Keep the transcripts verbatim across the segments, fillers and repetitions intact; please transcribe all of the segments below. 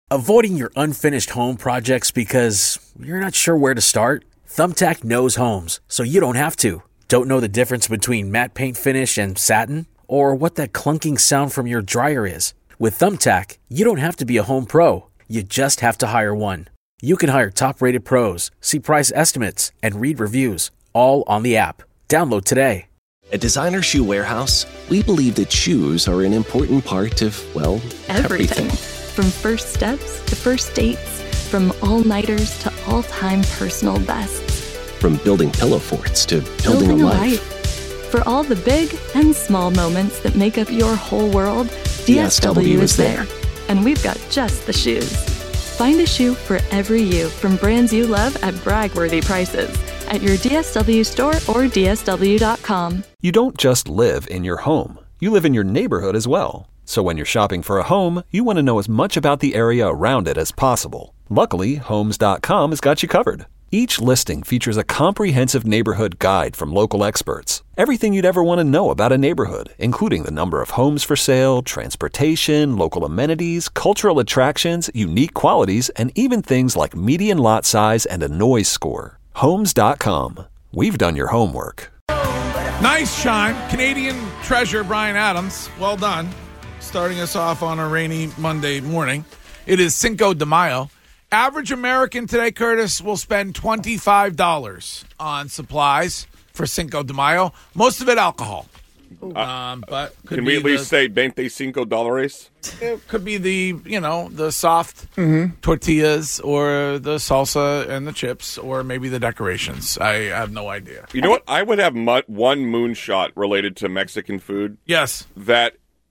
Avoiding your unfinished home projects because you're not sure where to start? Thumbtack knows homes, so you don't have to. Don't know the difference between matte paint finish and satin? Or what that clunking sound from your dryer is? With Thumbtack, you don't have to be a home pro. You just have to hire one. You can hire top-rated pros, see price estimates, and read reviews, all on the app. Download today. At Designer Shoe Warehouse, we believe that shoes are an important part of, well, everything. everything. From first steps to first dates, from all-nighters to all-time personal bests. From building pillow forts to building, building a, a life. life. For all the big and small moments that make up your whole world, D S W is there. And we've got just the shoes. Find a shoe for every you from brands you love at brag-worthy prices at your D S W store or D S W dot com. You don't just live in your home. You live in your neighborhood as well. So when you're shopping for a home, you want to know as much about the area around it as possible. Luckily, Homes dot com has got you covered. Each listing features a comprehensive neighborhood guide from local experts. Everything you'd ever want to know about a neighborhood, including the number of homes for sale, transportation, local amenities, cultural attractions, unique qualities, and even things like median lot size and a noise score. Homes dot com. We've done your homework. Nice chime. Canadian treasure Bryan Adams. Well done. Starting us off on a rainy Monday morning. It is Cinco de Mayo. Average American today, Curtis, will spend twenty-five dollars on supplies for Cinco de Mayo. Most of it alcohol. Um, but could Can be we at least the, say veinticinco dólares? It could be the, you know, the soft Mm-hmm. tortillas or the salsa and the chips or maybe the decorations. I have no idea. You know what? I would have mu- one moonshot related to Mexican food. Yes. That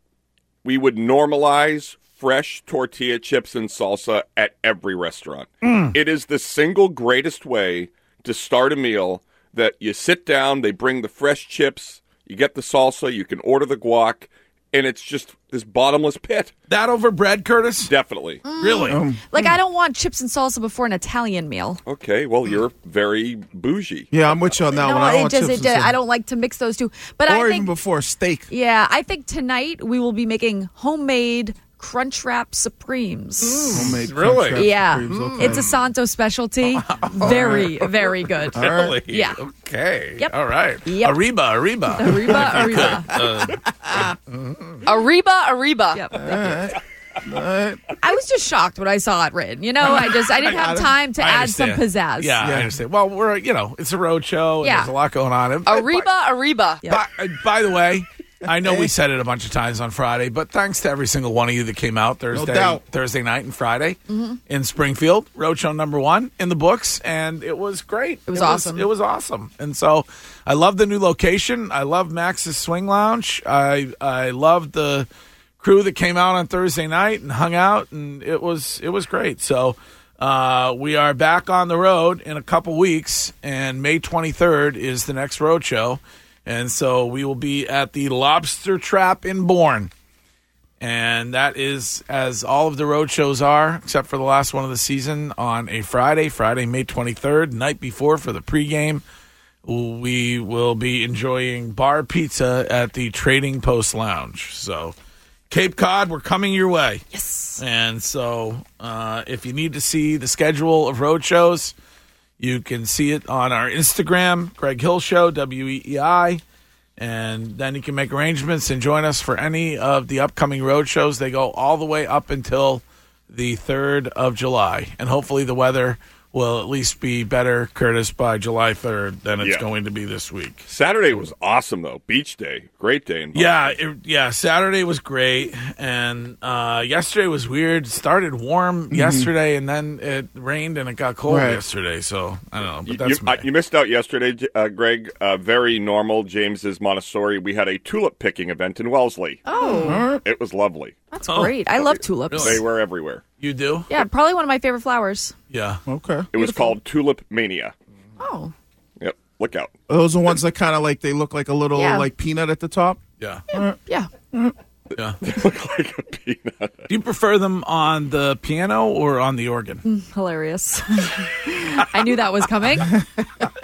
we would normalize fresh tortilla chips and salsa at every restaurant. Mm. It is the single greatest way to start a meal that you sit down, they bring the fresh chips, you get the salsa, you can order the guac, and it's just this bottomless pit. That over bread, Curtis? Definitely. Really? Like, I don't want chips and salsa before an Italian meal. Okay, well, you're very bougie. Yeah, I'm with you on that no, one. I don't it want does, chips it, and I don't like to mix those two. But or I even think, before steak. yeah, I think tonight we will be making homemade Crunchwrap Supremes. Homemade Really? Crunchwrap Yeah, Supremes, okay. it's a Santo specialty. Very, very good. Really? Yeah. Okay. Yep. All right. Yep. Arriba, arriba. Arriba, arriba. Arriba, arriba. Yep. I was just shocked when I saw it written. You know, I just I didn't have time to I add some understand. pizzazz. Yeah, Yeah. I understand. Well, we're, you know, it's a road show. And Yeah. There's a lot going on. And- Arriba, arriba. By, uh, by the way, I know we said it a bunch of times on Friday, but thanks to every single one of you that came out Thursday, doubt. Thursday night and Friday in Springfield. Roadshow number one in the books, and it was great. It was awesome. It was awesome. And so I love the new location. I love Max's Swing Lounge. I I loved the crew that came out on Thursday night and hung out, and it was it was great. So uh, we are back on the road in a couple weeks, and May twenty-third is the next roadshow. And so we will be at the Lobster Trap in Bourne. And that is, as all of the road shows are, except for the last one of the season, on a Friday, Friday, May twenty-third, night before for the pregame. We will be enjoying bar pizza at the Trading Post Lounge. So, Cape Cod, we're coming your way. Yes. And so, uh, if you need to see the schedule of road shows, you can see it on our Instagram, Greg Hill Show, W E E I. And then you can make arrangements and join us for any of the upcoming road shows. They go all the way up until the third of July. And hopefully the weather will at least be better, Curtis, by July third than it's Yeah. going to be this week. Saturday was awesome, though. Beach day. Great day. In Yeah, it, yeah. Saturday was great, and uh, yesterday was weird. It started warm yesterday, and then it rained and it got cold Right. yesterday. So I don't know, but You, that's you, me. uh, you missed out yesterday, J- uh, Greg. Uh, very normal. James's Montessori. We had a tulip picking event in Wellesley. Oh, It was lovely. that's great. I love tulips. They were everywhere. You do? Yeah, probably one of my favorite flowers. Yeah. Okay. It was called Tulip Mania. Oh, Yep. Look out. Are those the ones that kind of like they look like a little Yeah. like peanut at the top? Yeah. yeah. Yeah. Look like a peanut. Do you prefer them on the piano or on the organ? Hilarious. I knew that was coming.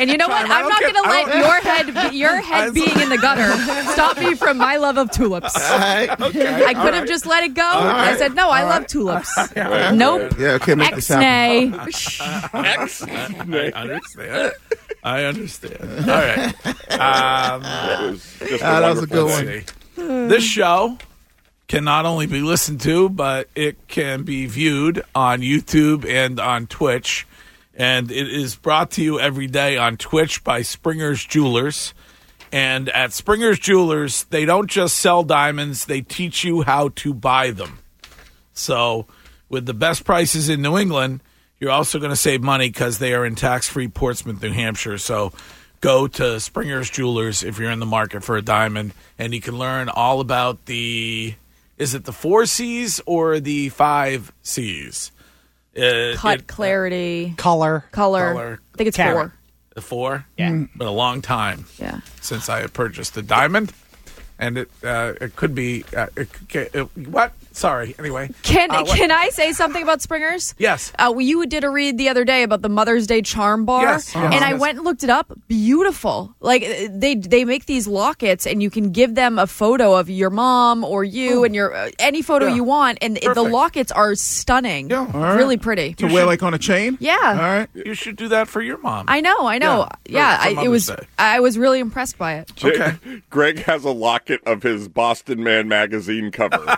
And you know what? Chime, I I'm don't not get- going to I let don't- your head, your head being in the gutter, stop me from my love of tulips. Okay. I could have just let it go. I said, no, I love tulips. Nope. Yeah, okay, make this happen. Ex-nay. X. I understand. I understand. All right. Um, That was just a Ah, that was a wonderful good day. one. This show can not only be listened to, but it can be viewed on YouTube and on Twitch. And it is brought to you every day on Twitch by Springer's Jewelers. And at Springer's Jewelers, they don't just sell diamonds, they teach you how to buy them. So with the best prices in New England, you're also going to save money because they are in tax-free Portsmouth, New Hampshire. So go to Springer's Jewelers if you're in the market for a diamond, and you can learn all about the, is it the four C's or the five C's? Uh, Cut, it- clarity, Color. color. Color. I think it's Carat. four. The four? Yeah. Been a long time Yeah. since I had purchased a diamond, and it uh, it could be, uh, it, it, it, what? Sorry, anyway. Can Uh, what- can I say something about Springer's? Yes. Uh, well, you did a read the other day about the Mother's Day charm bar, Yes, yes, and I yes. went and looked it up. Beautiful. Like they they make these lockets, and you can give them a photo of your mom or you, and your uh, any photo Yeah. you want, and it, the Perfect. lockets are stunning. Yeah. All right. Really pretty. To wear like on a chain? Yeah. All right. You should do that for your mom. I know, I know. Yeah, Yeah, for- for I, it Mother's was. Day. I was really impressed by it. Okay. Greg has a locket of his Boston Man magazine cover.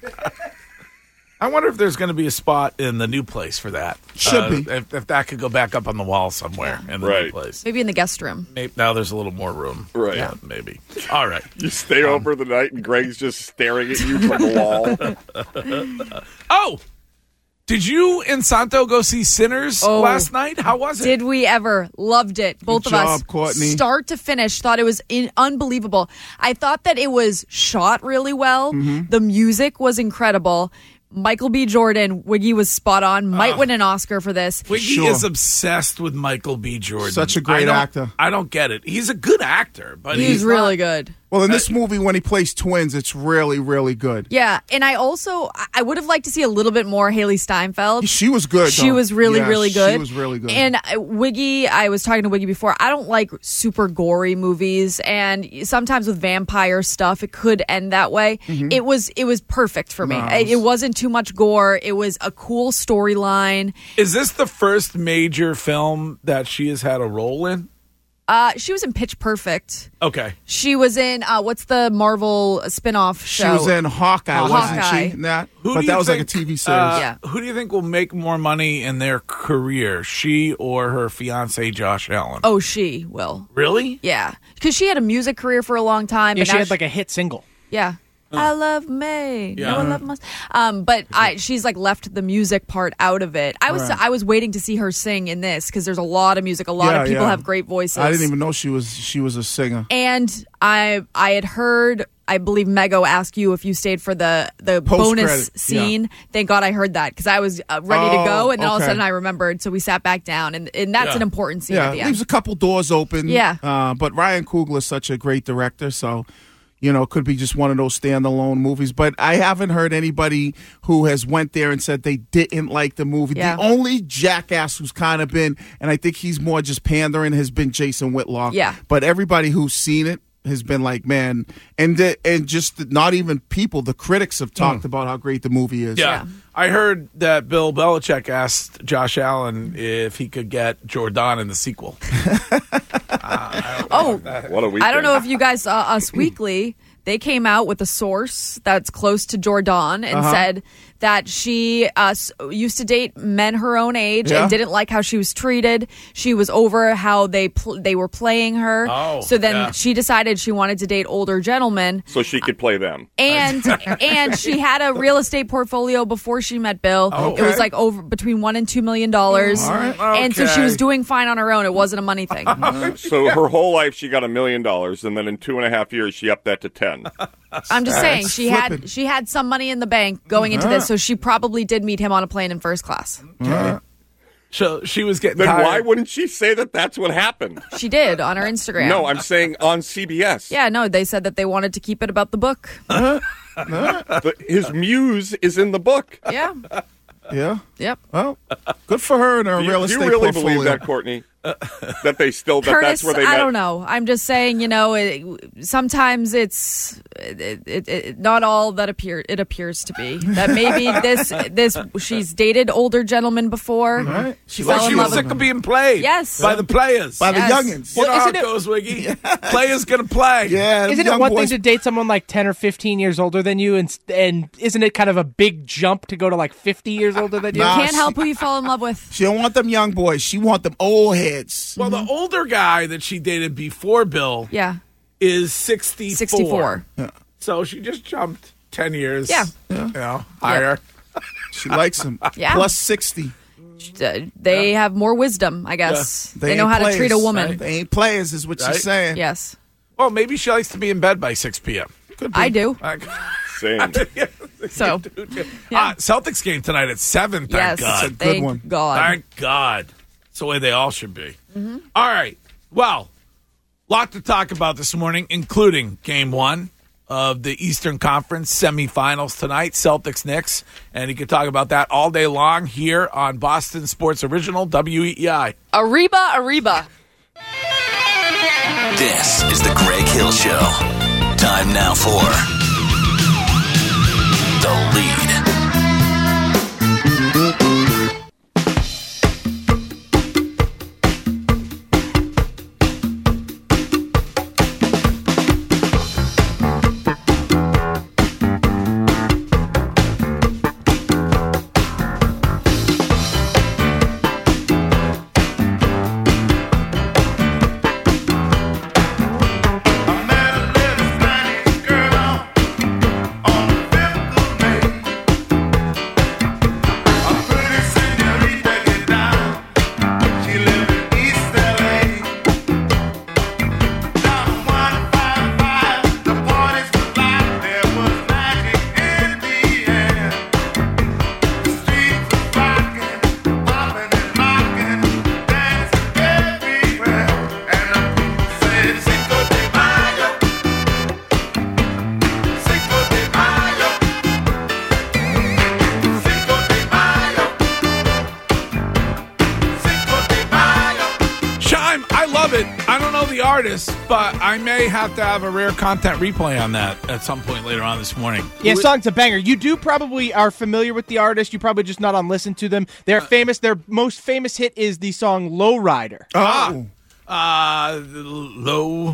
I wonder if there's going to be a spot in the new place for that. Should Uh, be. If, if that could go back up on the wall somewhere in the new Right. place. Maybe in the guest room. Maybe, now there's a little more room. Right. Yeah, maybe. All right. You stay over the night and Greg's just staring at you from the wall. Oh, did you and Santo go see Sinners Oh. last night? How was it? Did we ever? Loved it. Both Good of us. job, Courtney. Start to finish. Thought it was in- unbelievable. I thought that it was shot really well. Mm-hmm. The music was incredible. Michael B. Jordan, Wiggy was spot on. Might win an Oscar for this. Wiggy Sure. is obsessed with Michael B. Jordan. Such a great I don't- actor. I don't get it. He's a good actor, but He's, he's, really not- good. Well, in this movie, when he plays twins, it's really, really good. Yeah, and I also I- I would have liked to see a little bit more Haley Steinfeld. She was good. She though. was really, Yeah, really good. She was really good. And uh, Wiggy, I was talking to Wiggy before. I don't like super gory movies, and sometimes with vampire stuff, it could end that way. Mm-hmm. It was, it was perfect for me. No, it, it was- it wasn't too much gore. It was a cool storyline. Is this the first major film that she has had a role in? Uh, she was in Pitch Perfect. Okay. She was in uh, what's the Marvel spin-off she show? was in Hawkeye, wasn't Hawkeye. she? Nat? Who but do that you was like a think, T V series. uh, Yeah. Who do you think will make more money in their career, she or her fiance Josh Allen? Oh, she will. Really? Yeah, because she had a music career for a long time. Yeah, but she now had like a hit single. Yeah. I love May. Yeah. No, I love Mus- Um, but I, she's like left the music part out of it. I was Right. I was waiting to see her sing in this because there's a lot of music. A lot Yeah, of people yeah. have great voices. I didn't even know she was she was a singer. And I I had heard. I believe Mego asked you if you stayed for the the Post-credit, bonus scene. Thank God I heard that because I was uh, ready Oh, to go, and then all of a okay. sudden I remembered. So we sat back down, and, and that's Yeah. an important scene Yeah, at the it leaves end. a couple doors open. Yeah. Uh, but Ryan Coogler is such a great director, so you know, it could be just one of those standalone movies. But I haven't heard anybody who has went there and said they didn't like the movie. Yeah. The only jackass who's kind of been, and I think he's more just pandering, has been Jason Whitlock. Yeah. But everybody who's seen it has been like, man, and the, and just not even people, the critics have talked about how great the movie is. Yeah. Yeah. I heard that Bill Belichick asked Josh Allen if he could get Jordan in the sequel. Oh, What a weekend. I don't know if you guys saw Us Weekly. They came out with a source that's close to Jordan and Uh-huh. said that she uh, s- used to date men her own age Yeah. and didn't like how she was treated. She was over how they pl- they were playing her. Oh, so then yeah. she decided she wanted to date older gentlemen. So she could play them. And and she had a real estate portfolio before she met Bill. Okay. It was like over between one and two million dollars. All right. And so she Okay. was doing fine on her own. It wasn't a money thing. So her whole life she got a million dollars, and then in two and a half years she upped that to ten. I'm just saying That's she flippin'. had she had some money in the bank going into this, so she probably did meet him on a plane in first class. So she was getting Then tired. why wouldn't she say that that's what happened? She did on her Instagram. No, I'm saying on C B S. yeah, no, they said that they wanted to keep it about the book. The- his muse is in the book. Yeah. Yeah. Yep. Well, good for her and her Do you, real do estate you really portfolio. believe that, Courtney? That they still, that Curtis, that's where they met? I don't know. I'm just saying, you know, it, sometimes it's it, it, it, not all that appear it appears to be. That maybe this this she's dated older gentlemen before. Right. She Well, fell she in was love sick with of being played. Yes. By the players. By Yes. the youngins. You know Well, how isn't it it- goes, Wiggy. Players gonna play. Yeah. Isn't young it one boys- thing to date someone like ten or fifteen years older than you, and and isn't it kind of a big jump to go to like fifty years older than you? Nah. Can't she- help who you fall in love with. She don't want them young boys. She want them old heads. Well, the older guy that she dated before Bill Yeah. is sixty-four. sixty-four. So she just jumped ten years. Yeah. You know, higher. She likes them. Yeah. Plus sixty. Uh, they have more wisdom, I guess. They, know ain't how to players. treat a woman. They ain't players, is what Right. she's saying. Yes. Well, maybe she likes to be in bed by six p.m. I do. Like, Same. So, uh, Celtics game tonight at seven. Thank yes. God. good Thank one. God. Thank God. It's the way they all should be. Mm-hmm. All right. Well, lot to talk about this morning, including game one of the Eastern Conference semifinals tonight, Celtics Knicks. And you can talk about that all day long here on Boston Sports Original, W E E I. Arriba, Arriba. This is the Greg Hill Show. Time now for The Lead. Chime, I love it. I don't know the artist, but I may have to have a rare content replay on that at some point later on this morning. Yeah, song's a banger. You do probably are familiar with the artist. You probably just not on listen to them. They're famous. Their most famous hit is the song "Lowrider." Oh. Uh, Low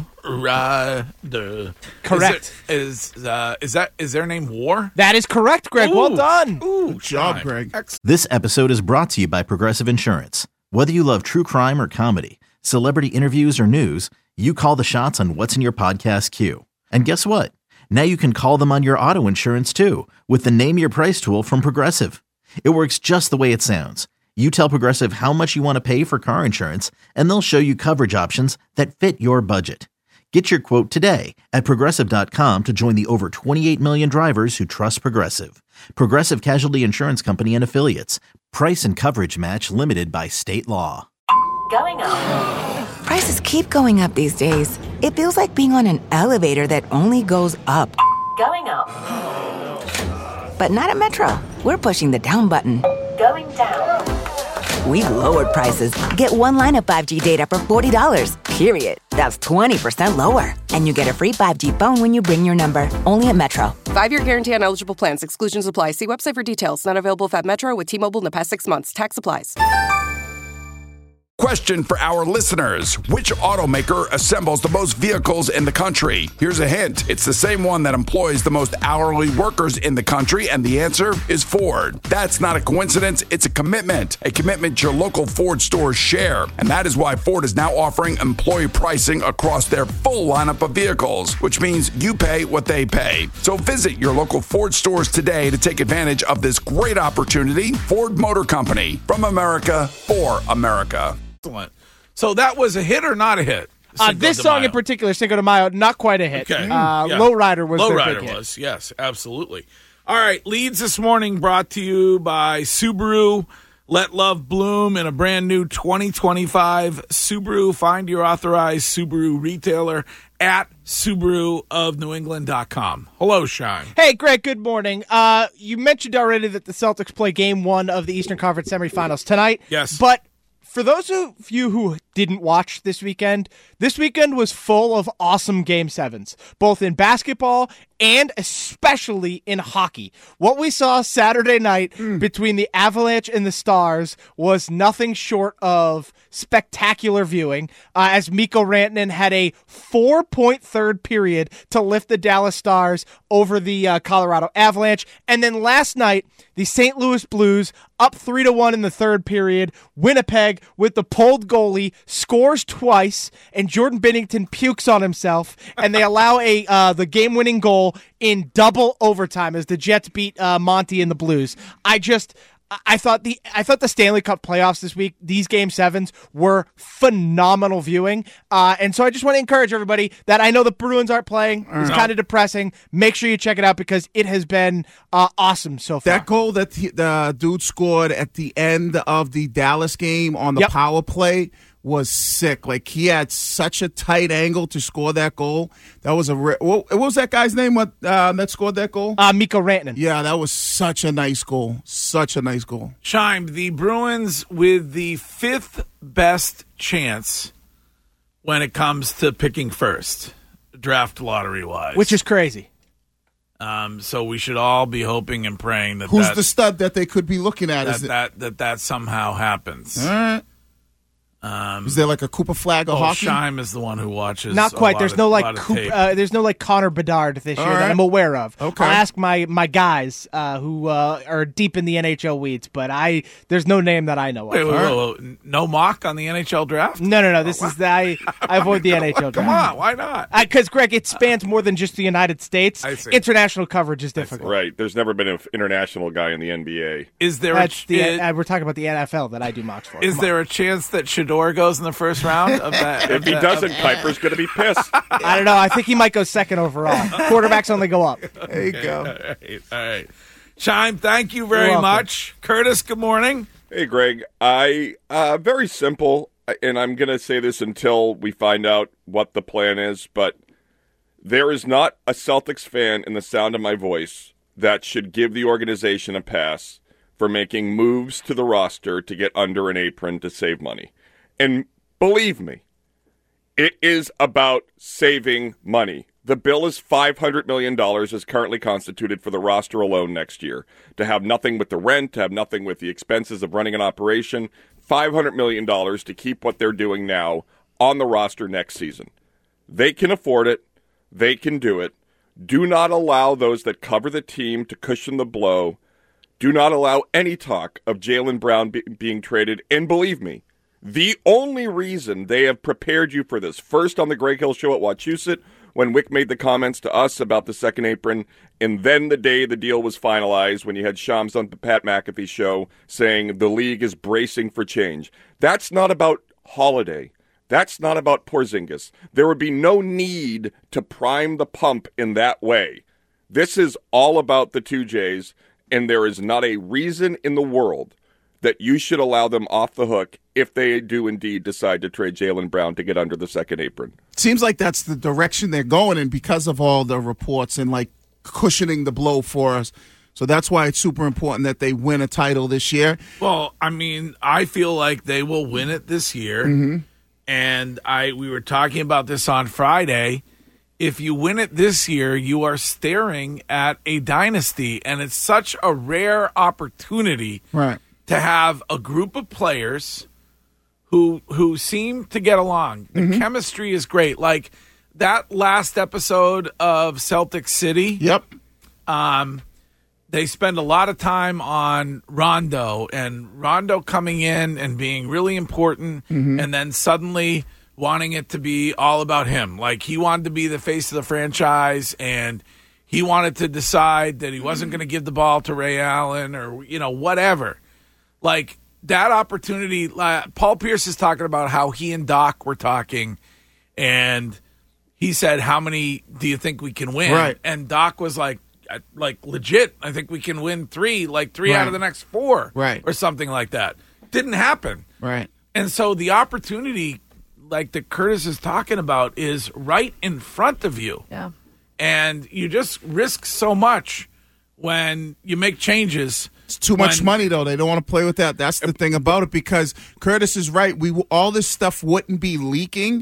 Rider. Correct. Is, it, is, uh, is that is their name War? That is correct, Greg. Well Ooh. done. Ooh, Good job, Chime. Greg. Excellent. This episode is brought to you by Progressive Insurance. Whether you love true crime or comedy, celebrity interviews or news, you call the shots on what's in your podcast queue. And guess what? Now you can call them on your auto insurance too with the Name Your Price tool from Progressive. It works just the way it sounds. You tell Progressive how much you want to pay for car insurance, and they'll show you coverage options that fit your budget. Get your quote today at Progressive dot com to join the over twenty-eight million drivers who trust Progressive. Progressive Casualty Insurance Company and Affiliates. Price and coverage match limited by state law. Going up. Prices keep going up these days. It feels like being on an elevator that only goes up. Going up. But not at Metro. We're pushing the down button. Going down. We've lowered prices. Get one line of five G data for forty dollars, period. That's twenty percent lower. And you get a free five G phone when you bring your number. Only at Metro. Five-year guarantee on eligible plans. Exclusions apply. See website for details. Not available if at Metro with T-Mobile in the past six months. Tax applies. Question for our listeners. Which automaker assembles the most vehicles in the country? Here's a hint. It's the same one that employs the most hourly workers in the country, and the answer is Ford. That's not a coincidence. It's a commitment. A commitment your local Ford stores share. And that is why Ford is now offering employee pricing across their full lineup of vehicles, which means you pay what they pay. So visit your local Ford stores today to take advantage of this great opportunity. Ford Motor Company. From America, for America. Excellent. So that was a hit or not a hit? Uh, Cinco this de song Mayo. in particular, Cinco de Mayo, not quite a hit. Okay. Uh, Yeah. Lowrider was their Lowrider big hit. was, yes, absolutely. All right, leads this morning brought to you by Subaru. Let love bloom in a brand new twenty twenty-five Subaru. Find your authorized Subaru retailer at Subaru of New England dot com. Hello, Shine. Hey, Greg, good morning. Uh, you mentioned already that the Celtics play game one of the Eastern Conference semifinals tonight. Yes. But for those of you who didn't watch this weekend, this weekend was full of awesome game sevens, both in basketball and especially in hockey. What we saw Saturday night mm. between the Avalanche and the Stars was nothing short of spectacular viewing, uh, as Mikko Rantanen had a four-point third period to lift the Dallas Stars over the uh, Colorado Avalanche. And then last night, the Saint Louis Blues, up three to one in the third period. Winnipeg, with the pulled goalie, scores twice, and Jordan Binnington pukes on himself, and they allow a uh, the game-winning goal in double overtime as the Jets beat uh, Monty and the Blues. I just... I thought the I thought the Stanley Cup playoffs this week, these game sevens were phenomenal viewing, uh, and so I just want to encourage everybody that I know the Bruins aren't playing. It's kind of depressing. Make sure you check it out because it has been uh, awesome so far. That goal that the, the dude scored at the end of the Dallas game on the Yep. power play was sick. Like, he had such a tight angle to score that goal. That was a re- what, what was that guy's name? What uh, that scored that goal? Uh, Mikko Rantanen. Yeah, that was such a nice goal. Such a nice goal. Chime, the Bruins with the fifth best chance when it comes to picking first, draft lottery-wise. Which is crazy. Um, so we should all be hoping and praying that Who's that, the stud that they could be looking at? that, Is it, that, that that somehow happens. all right. Um, Is there like a Cooper flag of oh, hockey? Shime is the one who watches. Not a quite. lot There's of- no lot like of Coop, tape. uh, there's no like Connor Bedard this year All that right. I'm aware of. Okay. I'll ask my my guys uh, who uh, are deep in the N H L weeds, but I there's no name that I know of. Wait, wait, wait, wait, no mock on the N H L draft? No, no, no. This is the, I I avoid the N H L draft. Come on, why not? Because Greg, it spans more than just the United States. I see. International coverage is difficult. Right. There's never been an international guy in the N B A. Is there That's a the, ch- uh, we're talking about the N F L that I do mocks for. is Come there a chance that Shador goes in the first round of that? If he doesn't, Kuiper's going to be pissed. on. I don't know. I think he might go second overall. Quarterbacks only go up. There you go. All right, all right. Chime, thank you very You're welcome. much. Curtis, good morning. Hey, Greg. I uh, very simple, and I'm going to say this until we find out what the plan is, but there is not a Celtics fan in the sound of my voice that should give the organization a pass for making moves to the roster to get under an apron to save money. And believe me, it is about saving money. The bill is five hundred million dollars as currently constituted for the roster alone next year. To have nothing with the rent, to have nothing with the expenses of running an operation, five hundred million dollars to keep what they're doing now on the roster next season. They can afford it. They can do it. Do not allow those that cover the team to cushion the blow. Do not allow any talk of Jaylen Brown be- being traded. And believe me, the only reason they have prepared you for this, first on the Greg Hill Show at Wachusett, when Wick made the comments to us about the second apron, and then the day the deal was finalized when you had Shams on the Pat McAfee show saying the league is bracing for change. That's not about Holiday. That's not about Porzingis. There would be no need to prime the pump in that way. This is all about the two J's, and there is not a reason in the world that you should allow them off the hook if they do indeed decide to trade Jaylen Brown to get under the second apron. Seems like that's the direction they're going in because of all the reports and like cushioning the blow for us. So that's why it's super important that they win a title this year. Well, I mean, I feel like they will win it this year. Mm-hmm. And I we were talking about this on Friday. If you win it this year, you are staring at a dynasty, and it's such a rare opportunity Right. to have a group of players who who seem to get along. The Mm-hmm. chemistry is great. Like that last episode of Celtic City. Yep. Um, they spend a lot of time on Rondo, and Rondo coming in and being really important, Mm-hmm. and then suddenly wanting it to be all about him. Like he wanted to be the face of the franchise, and he wanted to decide that he wasn't going to give the ball to Ray Allen or, you know, whatever. Like that opportunity, uh, Paul Pierce is talking about how he and Doc were talking, and he said, how many do you think we can win? Right. And Doc was like, I- like legit, I think we can win three, like three Right. out of the next four. Right. Or something like that. Didn't happen. Right. And so the opportunity like that Curtis is talking about is right in front of you. Yeah. And you just risk so much when you make changes. It's too much when, money, though. They don't want to play with that. That's the thing about it, because Curtis is right. We all this stuff wouldn't be leaking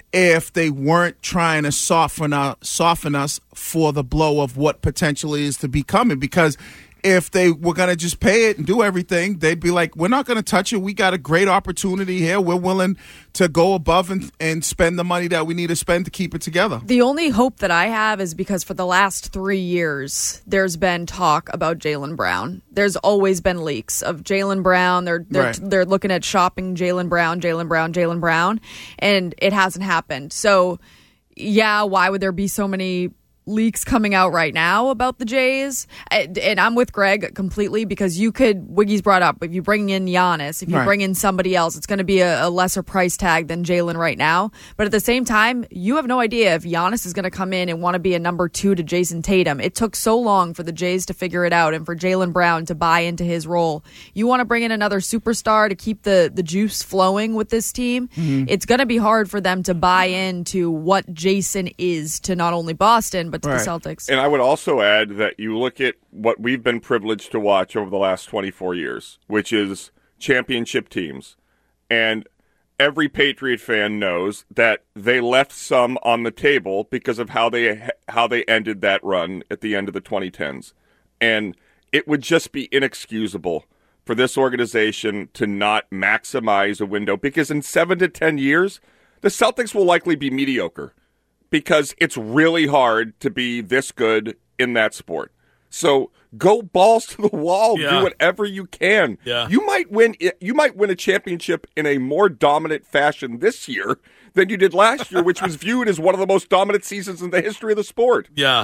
if they weren't trying to soften us, soften us for the blow of what potentially is to be coming. Because if they were going to just pay it and do everything, they'd be like, we're not going to touch it. We got a great opportunity here. We're willing to go above and, and spend the money that we need to spend to keep it together. The only hope that I have is because for the last three years, there's been talk about Jaylen Brown. There's always been leaks of Jaylen Brown. They're they're, Right. they're looking at shopping Jaylen Brown, Jaylen Brown, Jaylen Brown, and it hasn't happened. So, yeah, why would there be so many leaks coming out right now about the Jays? And, and I'm with Greg completely, because you could, Wiggy's brought up, if you bring in Giannis, if you Right. bring in somebody else, it's going to be a, a lesser price tag than Jaylen right now. But at the same time, you have no idea if Giannis is going to come in and want to be a number two to Jason Tatum. It took so long for the Jays to figure it out and for Jaylen Brown to buy into his role. You want to bring in another superstar to keep the, the juice flowing with this team. Mm-hmm. It's going to be hard for them to buy into what Jason is to not only Boston, but to Right. the Celtics. And I would also add that you look at what we've been privileged to watch over the last twenty-four years, which is championship teams. And every Patriot fan knows that they left some on the table because of how they how they ended that run at the end of the twenty tens. And it would just be inexcusable for this organization to not maximize a window, because in seven to ten years, the Celtics will likely be mediocre, because it's really hard to be this good in that sport. So go balls to the wall. Yeah. Do whatever you can. Yeah. You might win. You might win a championship in a more dominant fashion this year than you did last year, which was viewed as one of the most dominant seasons in the history of the sport. Yeah.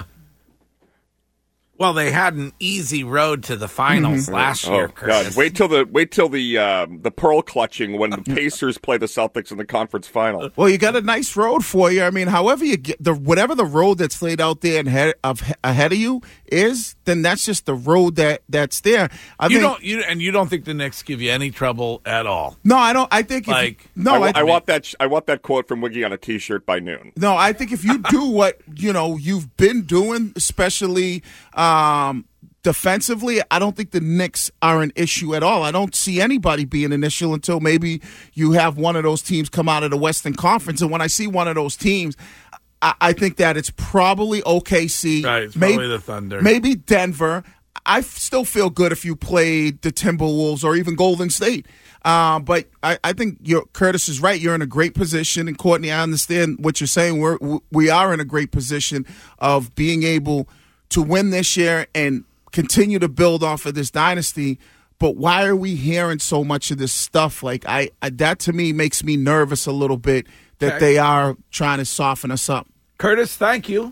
Well, they had an easy road to the finals Mm-hmm. last year, Oh Curtis. God! Wait till the wait till the um, the pearl clutching when the Pacers play the Celtics in the conference final. Well, you got a nice road for you. I mean, however you get the whatever the road that's laid out there and head of ahead of you is, then that's just the road that that's there. I you think, don't, you and you don't think the Knicks give you any trouble at all? No, I don't. I think if, Like, no, I, wa- I, I want that. sh- I want that quote from Wiggy on a T-shirt by noon. No, I think if you do what you know you've been doing, especially um, defensively, I don't think the Knicks are an issue at all. I don't see anybody being an issue until maybe you have one of those teams come out of the Western Conference. And when I see one of those teams, I, I think that it's probably O K C, Right, it's maybe probably the Thunder. maybe Denver. I f- still feel good if you played the Timberwolves or even Golden State. Uh, but I, I think you're, Curtis is right. You're in a great position. And, Courtney, I understand what you're saying. We're, we are in a great position of being able to win this year and continue to build off of this dynasty. But why are we hearing so much of this stuff? Like, I, I that to me makes me nervous a little bit that Okay. they are trying to soften us up. Curtis, thank you.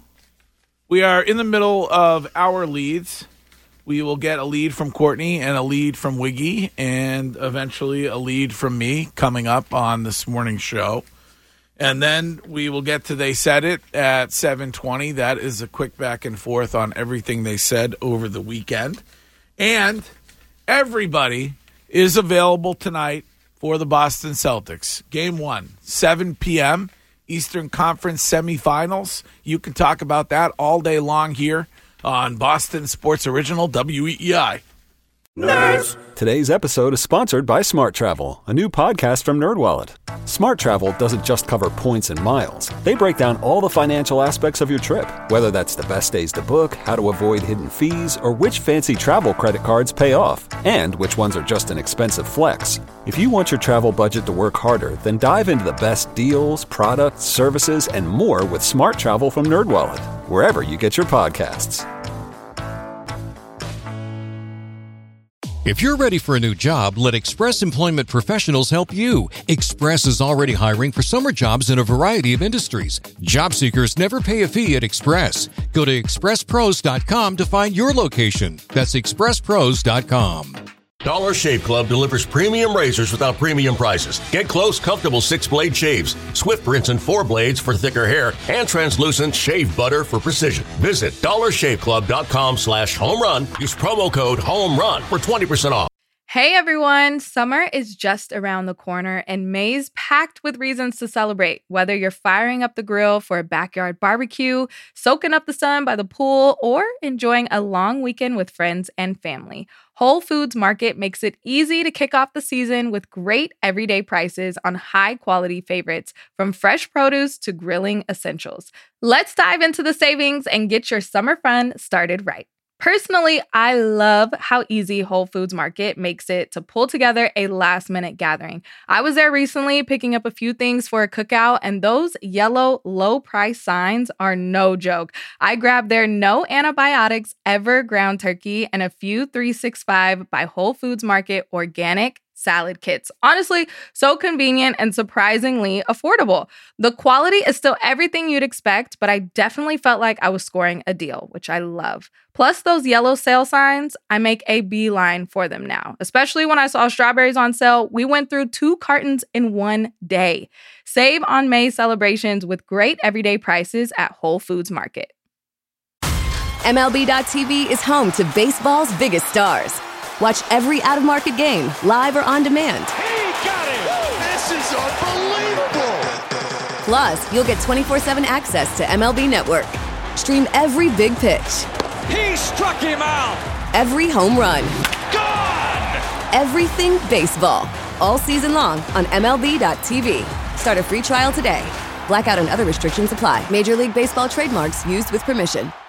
We are in the middle of our leads. We will get a lead from Courtney and a lead from Wiggy and eventually a lead from me coming up on this morning's show. And then we will get to They Said It at seven twenty. That is a quick back and forth on everything they said over the weekend. And everybody is available tonight for the Boston Celtics. Game one, seven p.m., Eastern Conference semifinals. You can talk about that all day long here on Boston Sports Original W E E I. Nerds. Today's episode is sponsored by Smart Travel, a new podcast from NerdWallet. Smart Travel doesn't just cover points and miles. They break down all the financial aspects of your trip, whether that's the best days to book, how to avoid hidden fees, or which fancy travel credit cards pay off, and which ones are just an expensive flex. If you want your travel budget to work harder, then dive into the best deals, products, services, and more with Smart Travel from NerdWallet, wherever you get your podcasts. If you're ready for a new job, let Express Employment Professionals help you. Express is already hiring for summer jobs in a variety of industries. Job seekers never pay a fee at Express. Go to express pros dot com to find your location. That's express pros dot com. Dollar Shave Club delivers premium razors without premium prices. Get close, comfortable six-blade shaves, swift rinse and four blades for thicker hair, and translucent shave butter for precision. Visit dollar shave club dot com slash home run. Use promo code HOME RUN for twenty percent off. Hey everyone, summer is just around the corner and May's packed with reasons to celebrate. Whether you're firing up the grill for a backyard barbecue, soaking up the sun by the pool, or enjoying a long weekend with friends and family, Whole Foods Market makes it easy to kick off the season with great everyday prices on high-quality favorites, from fresh produce to grilling essentials. Let's dive into the savings and get your summer fun started right. Personally, I love how easy Whole Foods Market makes it to pull together a last-minute gathering. I was there recently picking up a few things for a cookout, and those yellow low-price signs are no joke. I grabbed their no antibiotics ever ground turkey and a few three sixty-five by Whole Foods Market organic salad kits. Honestly, so convenient and surprisingly affordable. The quality is still everything you'd expect, but I definitely felt like I was scoring a deal, which I love. Plus those yellow sale signs, I make a beeline for them now. Especially when I saw strawberries on sale, we went through two cartons in one day. Save on May celebrations with great everyday prices at Whole Foods Market. M L B dot T V is home to baseball's biggest stars. Watch every out-of-market game, live or on demand. He got it! This is unbelievable! Plus, you'll get twenty-four seven access to M L B Network. Stream every big pitch. He struck him out! Every home run. Gone! Everything baseball. All season long on M L B dot T V. Start a free trial today. Blackout and other restrictions apply. Major League Baseball trademarks used with permission.